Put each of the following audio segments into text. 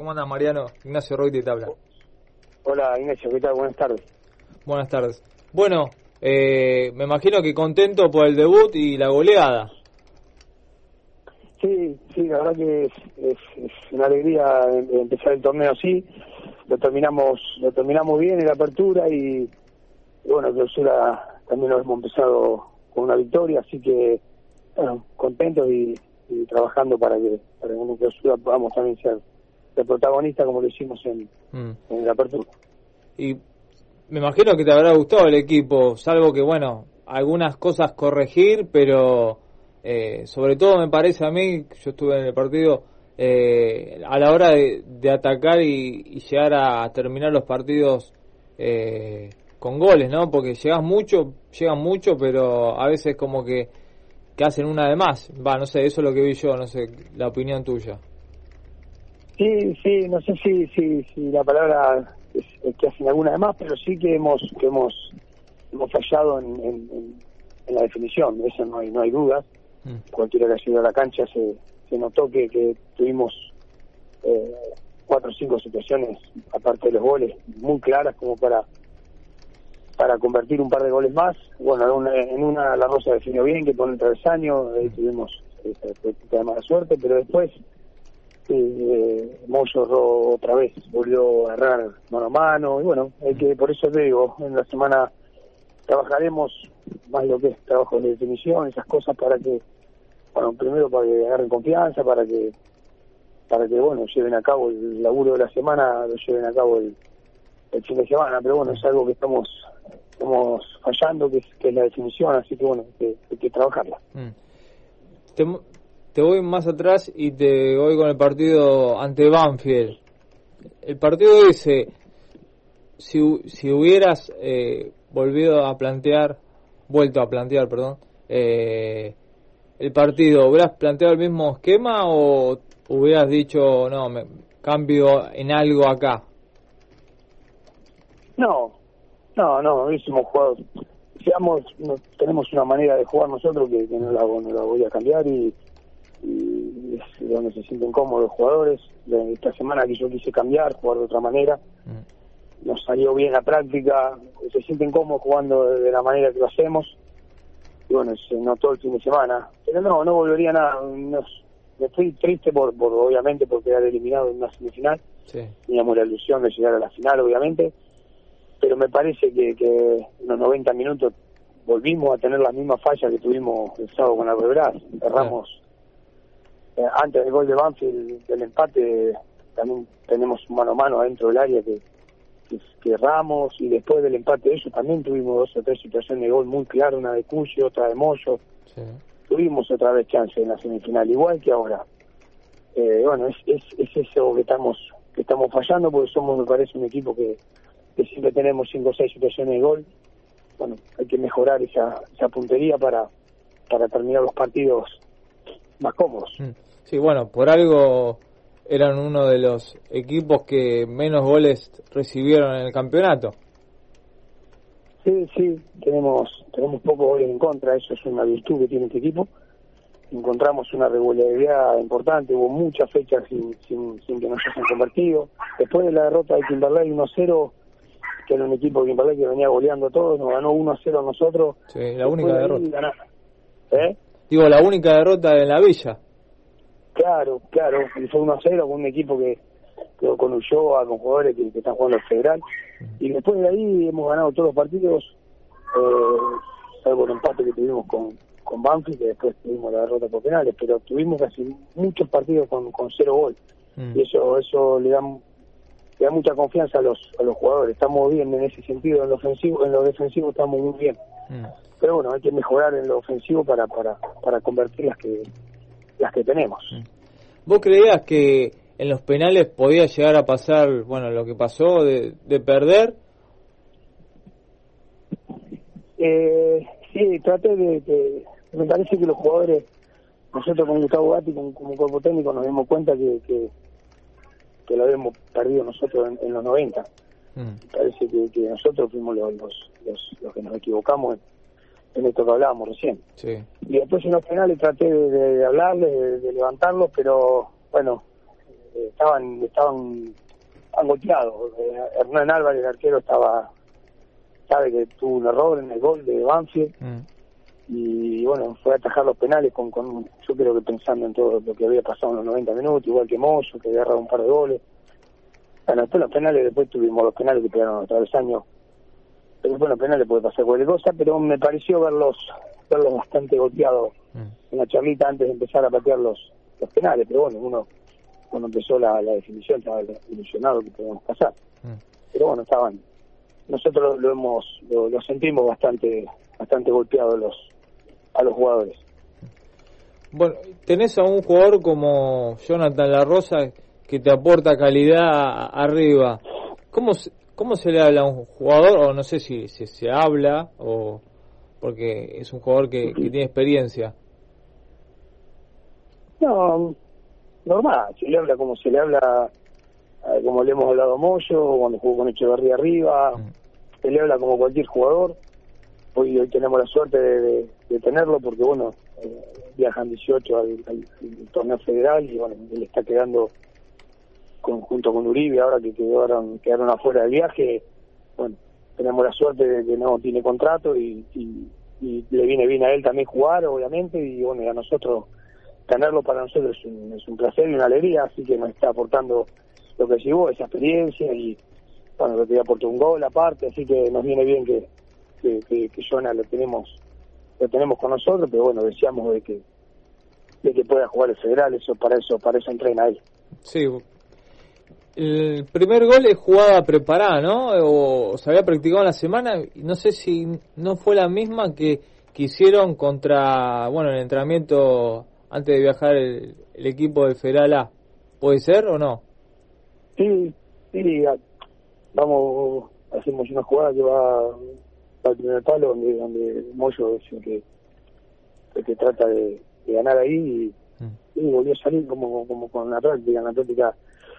¿Cómo andas, Mariano? Ignacio Roiti te habla. Hola, Ignacio, ¿qué tal? Buenas tardes. Buenas tardes. Bueno, me imagino que contento por el debut y la goleada. Sí, la verdad que es una alegría empezar el torneo así. Lo terminamos bien en la apertura y bueno, clausura también lo hemos empezado con una victoria, así que bueno, contentos y trabajando para que en clausura podamos también ser protagonistas como lo hicimos en la apertura. Y me imagino que te habrá gustado el equipo, salvo que, bueno, algunas cosas corregir, pero sobre todo me parece a mí, yo estuve en el partido, a la hora de atacar y llegar a terminar los partidos con goles, ¿no? Porque llegan mucho, pero a veces como que hacen una de más. No sé, eso es lo que vi yo, no sé, la opinión tuya. Sí, no sé si la palabra es que hacen alguna de más, pero sí que hemos fallado en la definición, de eso no hay dudas. Cualquiera que haya ido a la cancha se notó que tuvimos 4 o 5 situaciones, aparte de los goles, muy claras como para convertir un par de goles más. Bueno, en una La Rosa definió bien, que pone el travesaño, ahí tuvimos de mala suerte, pero después Moyo otra vez volvió a errar mano a mano, y bueno, por eso te digo, en la semana trabajaremos más lo que es trabajo de definición, esas cosas para que, bueno, primero para que agarren confianza, para que bueno, lleven a cabo el laburo de la semana, lo lleven a cabo el fin de semana, pero bueno, es algo que estamos fallando, que es la definición, así que bueno, hay que trabajarla. Te voy más atrás y te voy con el partido ante Banfield. El partido ese, si hubieras vuelto a plantear, el partido, ¿hubieras planteado el mismo esquema o hubieras dicho, no, me cambio en algo acá? No, hubiésemos jugado. Tenemos una manera de jugar nosotros que no la voy a cambiar y es donde se sienten cómodos los jugadores. Esta semana que yo quise cambiar, jugar de otra manera, nos salió bien la práctica, se sienten cómodos jugando de la manera que lo hacemos, y bueno, se notó el fin de semana, pero no volvería nada. Me fui triste por obviamente por quedar eliminado en una semifinal. Teníamos la ilusión de llegar a la final, obviamente, pero me parece que en los 90 minutos volvimos a tener las mismas fallas que tuvimos el sábado con la Rebras. Erramos antes del gol de Banfield, del empate, también tenemos un mano a mano adentro del área que erramos, y después del empate de ellos también tuvimos 2 o 3 situaciones de gol muy claras, una de Cuyo, otra de Moyo. Tuvimos otra vez chance en la semifinal, igual que ahora. Bueno, es eso que estamos fallando, porque somos, me parece, un equipo que siempre tenemos 5 o 6 situaciones de gol. Bueno, hay que mejorar esa puntería para terminar los partidos más cómodos. Sí, bueno, por algo eran uno de los equipos que menos goles recibieron en el campeonato. Sí, tenemos pocos goles en contra, eso es una virtud que tiene este equipo. Encontramos una regularidad importante, hubo muchas fechas sin que nos hayan convertido. Después de la derrota de Kimberley 1-0, que era un equipo de Kimberley que venía goleando a todos, nos ganó 1-0 a nosotros. Sí, la única derrota. Digo, la única derrota en la Villa. Claro, y fue 1-0 con un equipo que con Ulloa, con jugadores que están jugando al Federal, y después de ahí hemos ganado todos los partidos, salvo el empate que tuvimos con Banfield, que después tuvimos la derrota por penales, pero tuvimos casi muchos partidos con 0 gol, y eso le da mucha confianza a los jugadores. Estamos bien en ese sentido, en lo defensivo estamos muy bien, pero bueno, hay que mejorar en lo ofensivo para convertir las que tenemos. ¿Vos creías que en los penales podía llegar a pasar, bueno, lo que pasó de perder? Sí, traté me parece que los jugadores, nosotros con Gustavo Gatti, como cuerpo técnico, nos dimos cuenta que lo habíamos perdido nosotros en los 90. Me parece que nosotros fuimos los que nos equivocamos en esto que hablábamos recién. Y después en los penales traté de hablarles, de levantarlos, pero bueno, estaban angoteados. Hernán Álvarez, el arquero, sabe que tuvo un error en el gol de Banfield, y bueno, fue a atajar los penales con yo creo que pensando en todo lo que había pasado en los 90 minutos, igual que Mozo, que había errado un par de goles. Bueno, después los penales, después tuvimos los penales que pegaron a travesaño, pero después los penales puede pasar cualquier cosa, pero me pareció verlos bastante golpeados en la charlita antes de empezar a patear los penales, pero bueno, uno cuando empezó la definición estaba ilusionado que podíamos pasar, pero bueno, nosotros lo sentimos bastante golpeados a los jugadores. Bueno, tenés a un jugador como Jonathan La Rosa que te aporta calidad arriba. ¿Cómo se le habla a un jugador? O no sé si se habla, o porque es un jugador que tiene experiencia. No, normal, se le habla como se le habla, como le hemos hablado a Moyo, cuando jugó con Echeverría arriba, se le habla como cualquier jugador. Hoy tenemos la suerte de tenerlo, porque bueno, viajan 18 al torneo federal, y bueno, él está quedando junto con Uribe, ahora que quedaron afuera del viaje. Bueno, tenemos la suerte de que no tiene contrato, y le viene bien a él también jugar, obviamente, y bueno, y a nosotros tenerlo para nosotros es un placer y una alegría, así que nos está aportando lo que llevó, esa experiencia, y bueno, lo que aportó un gol aparte, así que nos viene bien que Jonah lo tenemos con nosotros, pero bueno, deseamos de que pueda jugar el federal, para eso entrena él. Sí, el primer gol es jugada preparada, ¿no? O se había practicado en la semana, y no sé si no fue la misma que hicieron contra, bueno, el entrenamiento antes de viajar el equipo del Federal A. ¿Puede ser o no? Sí, hacemos una jugada que va al primer palo, donde Moyo es el que trata de ganar ahí, y volvió a salir como con la práctica. En la práctica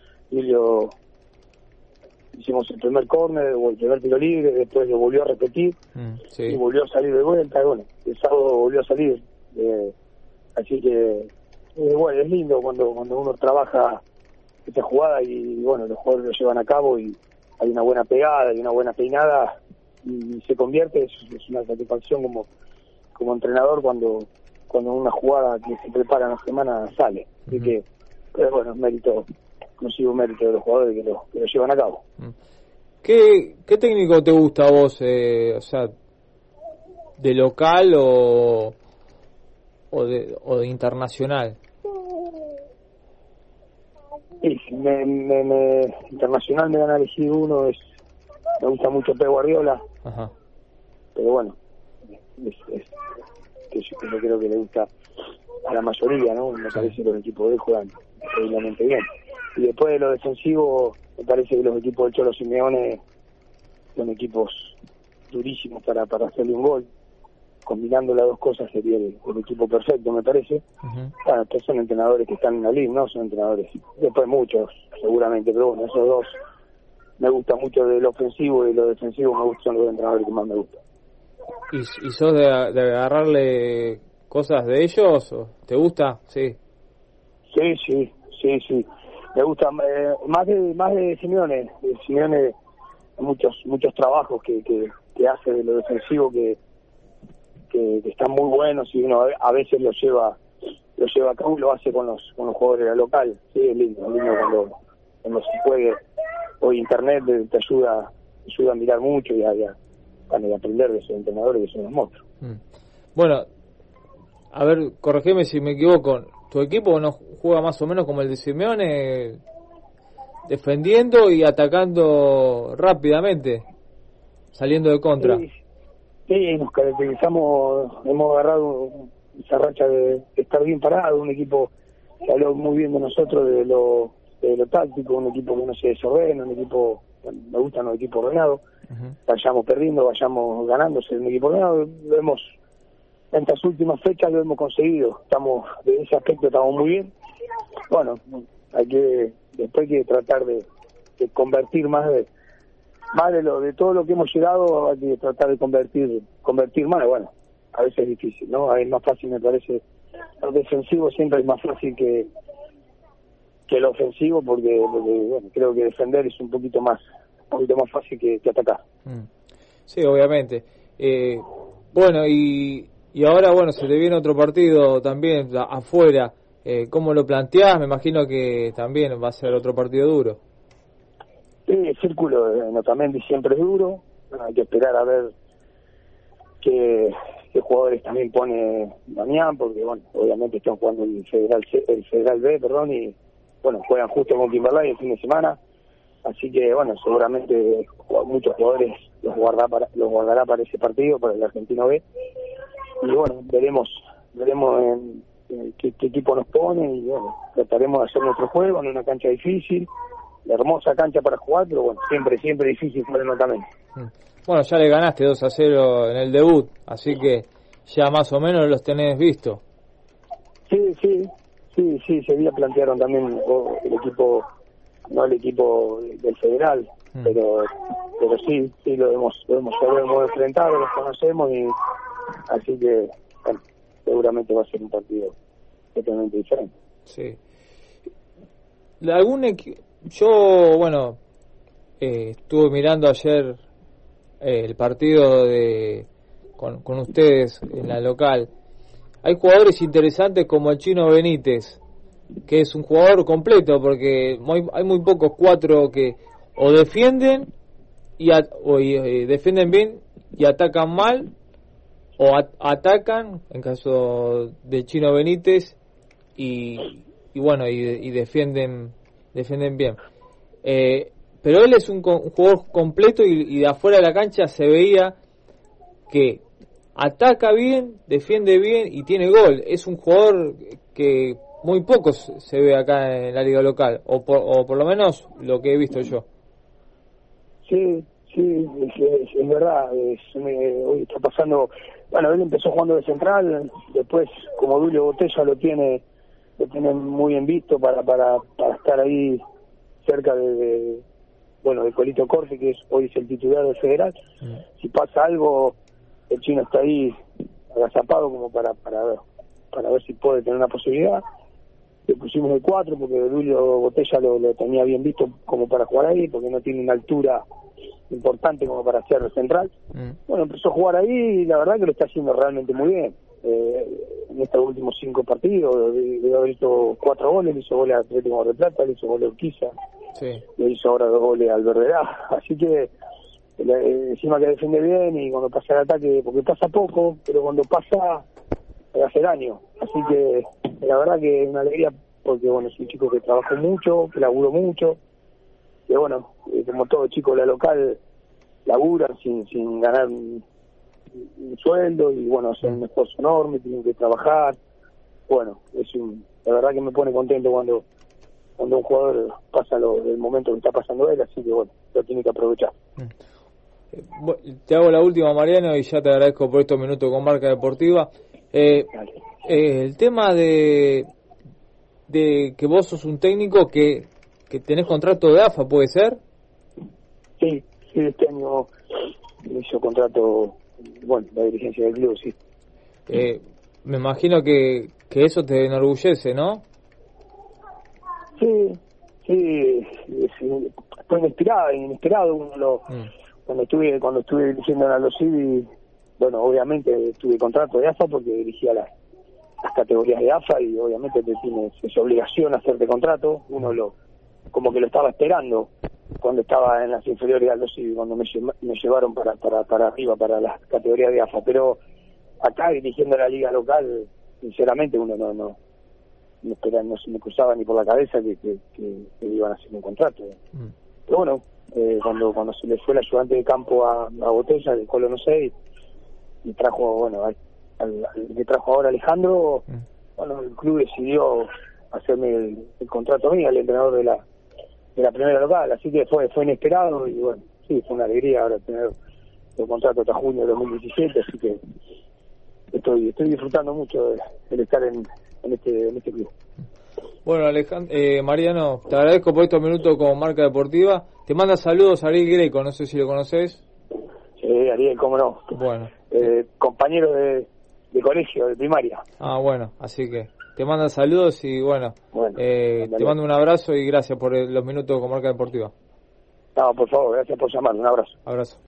hicimos el primer córner o el primer tiro libre, después lo volvió a repetir, y volvió a salir de vuelta, y bueno, el sábado volvió a salir, así que bueno, es lindo cuando uno trabaja esta jugada, y bueno, los jugadores lo llevan a cabo, y hay una buena pegada y una buena peinada, y se convierte, es una satisfacción como entrenador cuando una jugada que se prepara en la semana sale. Así que, pero bueno, consigo mérito de los jugadores que lo llevan a cabo. ¿Qué técnico te gusta a vos? O sea, ¿de local o de internacional? Sí, internacional me van a elegir uno, me gusta mucho Pep Guardiola. Ajá. Pero bueno, yo creo que le gusta a la mayoría, ¿no? Me parece que los equipos de él juegan increíblemente bien. Y después de lo defensivo, me parece que los equipos del Cholo Simeone son equipos durísimos para hacerle un gol. Combinando las dos cosas sería el equipo perfecto, me parece. Bueno, estos son entrenadores que están en la liga, ¿no? Son entrenadores, después muchos, seguramente, pero bueno, esos dos me gusta mucho del ofensivo, y de lo defensivo son los entrenadores que más me gustan. ¿Y sos de agarrarle cosas de ellos? ¿O te gusta? Sí. Sí. Me gusta más de Simeone. Simeone, muchos trabajos que hace de lo defensivo que están muy buenos, y uno a veces lo lleva a cabo, y lo hace con los jugadores de la local. Sí, es lindo cuando se juegue. Hoy internet te ayuda a mirar mucho y a aprender de esos entrenadores que son los monstruos. Bueno, a ver, corregime si me equivoco. ¿Tu equipo no juega más o menos como el de Simeone, defendiendo y atacando rápidamente, saliendo de contra? Sí, nos caracterizamos, hemos agarrado esa racha de estar bien parado, un equipo que habló muy bien de nosotros, de lo táctico, un equipo que no se desordena, un equipo, me gustan los equipos ordenados, vayamos perdiendo, vayamos ganando, es un equipo ordenado. En estas últimas fechas lo hemos conseguido, de ese aspecto estamos muy bien. Bueno, después hay que tratar de convertir más de todo lo que hemos llegado, hay que tratar de convertir más. Bueno, a veces es difícil, ¿no? Es más fácil, me parece, lo defensivo siempre es más fácil que el ofensivo, porque bueno, creo que defender es un poquito más fácil que atacar. Sí, obviamente. Bueno, y ahora, bueno, se te viene otro partido también afuera. ¿Cómo lo planteás? Me imagino que también va a ser otro partido duro. Sí, el círculo en Otamendi siempre es duro. Hay que esperar a ver qué jugadores también pone Damián, porque bueno, obviamente están jugando el Federal B, y bueno, juegan justo con Kimberley el fin de semana, así que bueno, seguramente muchos jugadores los guardará para ese partido, para el Argentino B, y bueno, veremos en qué equipo nos pone, y bueno, trataremos de hacer nuestro juego en una cancha difícil, hermosa cancha para jugar, pero bueno, siempre difícil jugar en Otamendi. Bueno, ya le ganaste 2-0 en el debut, así que ya más o menos los tenés visto. Sí, se había plantearon también el equipo, no el equipo del Federal, pero sí lo hemos enfrentado, los conocemos, y así que bueno, seguramente va a ser un partido totalmente diferente. Sí. Yo, bueno, estuve mirando ayer el partido con ustedes en la local. Hay jugadores interesantes como el Chino Benítez, que es un jugador completo, porque hay muy pocos 4 que o defienden defienden bien y atacan mal, o atacan en caso de Chino Benítez y defienden bien. Pero él es un jugador completo, y de afuera de la cancha se veía que ataca bien, defiende bien y tiene gol. Es un jugador que muy poco se ve acá en la liga local, o por lo menos lo que he visto yo. Sí, es verdad. Hoy está pasando. Bueno, él empezó jugando de central, después como Julio Botella lo tiene muy bien visto para estar ahí cerca de Colito Corte, que hoy es el titular del Federal. Si pasa algo, el Chino está ahí agazapado como para ver si puede tener una posibilidad. Le pusimos el 4 porque Julio Botella lo tenía bien visto como para jugar ahí, porque no tiene una altura importante como para ser central. Bueno, empezó a jugar ahí y la verdad que lo está haciendo realmente muy bien. En estos últimos 5 partidos debe haber hecho 4 goles, le hizo goles a Atlético de Plata, le hizo goles a Urquiza, le hizo ahora 2 goles al Verdedá, así que encima que defiende bien, y cuando pasa el ataque, porque pasa poco, pero cuando pasa hace daño, así que la verdad que es una alegría, porque bueno, es un chico que trabajó mucho, que laburó mucho, que bueno, como todo chico de la local laburan sin ganar un sueldo, y bueno, hacen un esfuerzo enorme, tienen que trabajar. Bueno, la verdad que me pone contento cuando un jugador pasa el momento que está pasando él, así que bueno, lo tiene que aprovechar. Te hago la última, Mariano, y ya te agradezco por estos minutos con Marca Deportiva. El tema de que vos sos un técnico que tenés contrato de AFA, ¿puede ser? Sí, este año hizo contrato, bueno, la dirigencia del club, sí. Me imagino que eso te enorgullece, ¿no? Sí, fue inesperado uno cuando estuve dirigiendo en Aldo Civi, bueno, obviamente tuve contrato de AFA porque dirigía las categorías de AFA, y obviamente te tienes esa obligación a hacerte contrato. Uno como que lo estaba esperando cuando estaba en las inferiores de Aldo Civi, cuando me llevaron para arriba, para las categorías de AFA, pero acá dirigiendo la liga local, sinceramente uno no se me cruzaba ni por la cabeza que iban a hacer un contrato. Pero bueno, cuando se le fue el ayudante de campo a Botella, del Colo no sé, y trajo, bueno, al que trajo ahora Alejandro, bueno, el club decidió hacerme el contrato a mí, al entrenador de la primera local, así que fue inesperado, y bueno, sí, fue una alegría ahora tener el contrato hasta junio de 2017, así que estoy disfrutando mucho de estar en este club. Bueno, Mariano, te agradezco por estos minutos con Marca Deportiva. Te manda saludos a Ariel Greco, no sé si lo conoces. Sí, Ariel, cómo no. Bueno. Compañero de colegio, de primaria. Bueno, así que te manda saludos y bueno, Bueno, te mando un abrazo y gracias por los minutos con Marca Deportiva. No, por favor, gracias por llamar, un abrazo. Abrazo.